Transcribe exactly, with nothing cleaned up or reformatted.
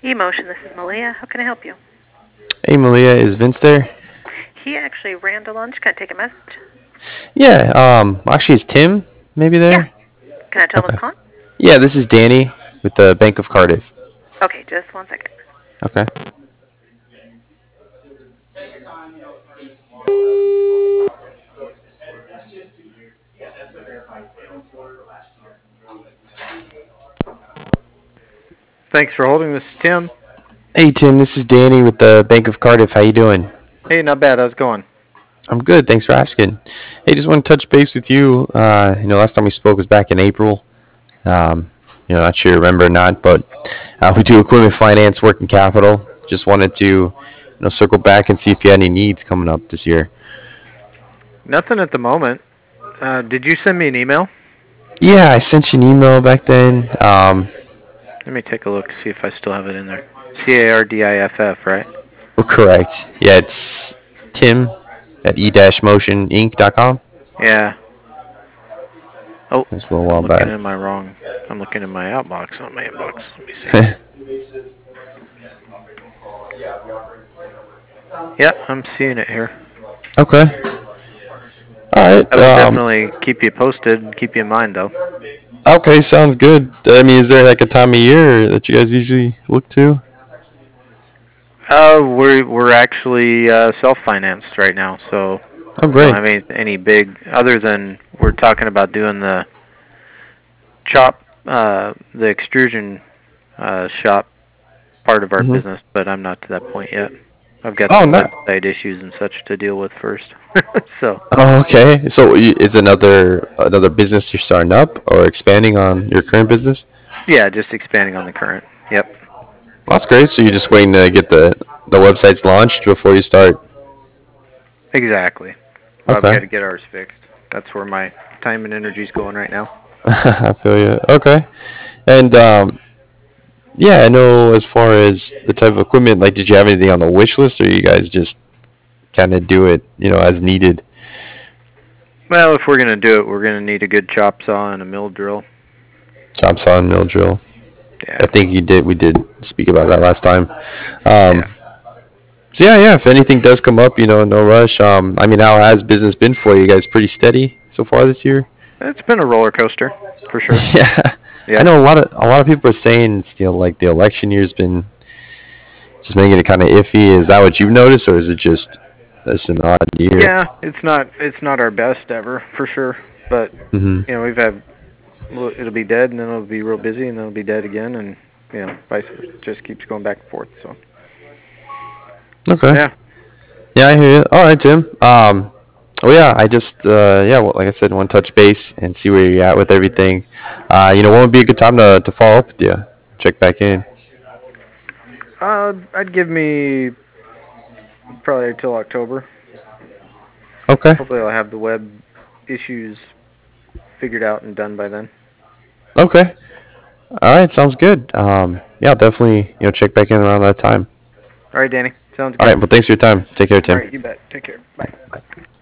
Emotion, this is Malia. How can I help you? Hey Malia, is Vince there? He actually ran to lunch. Can I take a message? Yeah, um, actually, is Tim maybe Yeah. there? Can I tell him what's Okay. calling? Yeah, this is Danny with the Bank of Cardiff. Okay, just one second. Okay. Thanks for holding. This is Tim. Hey Tim, this is Danny with the Bank of Cardiff. How you doing? Hey, not bad. How's it going? I'm good. Thanks for asking. Hey, just want to touch base with you. Uh, you know, last time we spoke was back in April. Um, you know, not sure you remember or not, but uh, we do equipment finance, working capital. Just wanted to, you know, circle back and see if you had any needs coming up this year. Nothing at the moment. Uh, did you send me an email? Yeah, I sent you an email back then. Um, Let me take a look, see if I still have it in there. C A R D I F F, right? Well, correct. Yeah, it's Tim at e motion inc dot com. Yeah. Oh, It's a little I'm while looking back. in my wrong. I'm looking in my outbox, not my inbox. Let me see. Yeah, I'm seeing it here. Okay. All right. I will Um, definitely keep you posted and keep you in mind, though. okay, sounds good. I mean, is there like a time of year that you guys usually look to? Uh, we're we're actually uh, self-financed right now, so Oh, don't great. have any any big other than we're talking about doing the chop, uh, the extrusion uh, shop part of our hmm business, but I'm not to that point yet. I've got Oh, some no. website issues and such to deal with first. So Oh, okay. So y- is another another business you're starting up or expanding on your current business? yeah, just expanding on the current. Yep, Well, that's great. So you're just waiting to get the the websites launched before you start. exactly. Well, we got Okay. to get ours fixed. That's where my time and energy is going right now. I feel you. Okay. And um, yeah, I know as far as the type of equipment, like, did you have anything on the wish list, or you guys just kind of do it, you know, as needed? Well, if we're gonna do it, we're gonna need a good chop saw and a mill drill. Chop saw and mill drill. I Yeah, think you did. We did speak about that last time. Um, yeah. so yeah, yeah. If anything does come up, you know, no rush. Um, I mean, how has business been for you guys? Pretty steady so far this year. It's been a roller coaster, for sure. Yeah, I Yep. know a lot of a lot of people are saying, it's, you know, like the election year's been just making it kind of iffy. Is that what you've noticed, or is it just it's an odd year? Yeah, it's not it's not our best ever, for sure. But hmm you know, we've had well, it'll be dead, and then it'll be real busy, and then it'll be dead again, and you know, vice versa. It just keeps going back and forth. So Okay. yeah. Yeah, I hear you. All right, Tim. Um, oh yeah, I just uh, yeah, well, like I said, want to touch base and see where you're at with everything. Uh, you know, what would be a good time to to follow up with you? Check back in. Uh, I'd give me probably until October. Okay. Hopefully, I'll have the web issues figured out and done by then. Okay. All right, sounds good. Um, yeah, I'll definitely you know check back in around that time. All right, Danny. Sounds All good. right. Well, thanks for your time. Take care, All Tim. right, you bet. Take care. Bye. Bye.